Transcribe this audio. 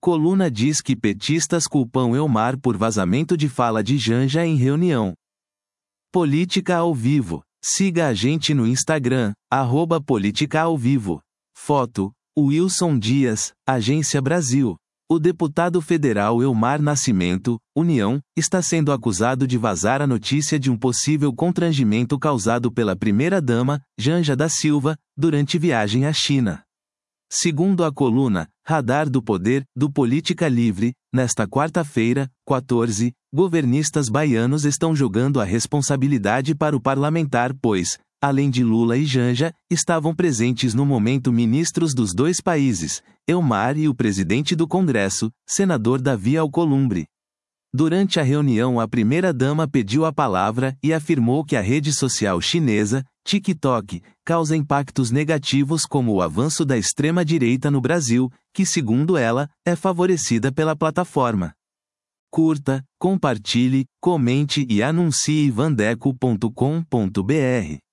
Coluna diz que petistas culpam Elmar por vazamento de fala de Janja em reunião. Política ao vivo. Siga a gente no Instagram, @política-ao-vivo. Foto: Wilson Dias, Agência Brasil. O deputado federal Elmar Nascimento, União, está sendo acusado de vazar a notícia de um possível constrangimento causado pela primeira-dama, Janja da Silva, durante viagem à China. Segundo a coluna Radar do Poder, do Política Livre, nesta quarta-feira, 14, governistas baianos estão jogando a responsabilidade para o parlamentar pois, além de Lula e Janja, estavam presentes no momento ministros dos dois países, Elmar e o presidente do Congresso, senador Davi Alcolumbre. Durante a reunião, a primeira-dama pediu a palavra e afirmou que a rede social chinesa, TikTok, causa impactos negativos como o avanço da extrema-direita no Brasil, que, segundo ela, é favorecida pela plataforma. Curta, compartilhe, comente e anuncie vandeco.com.br.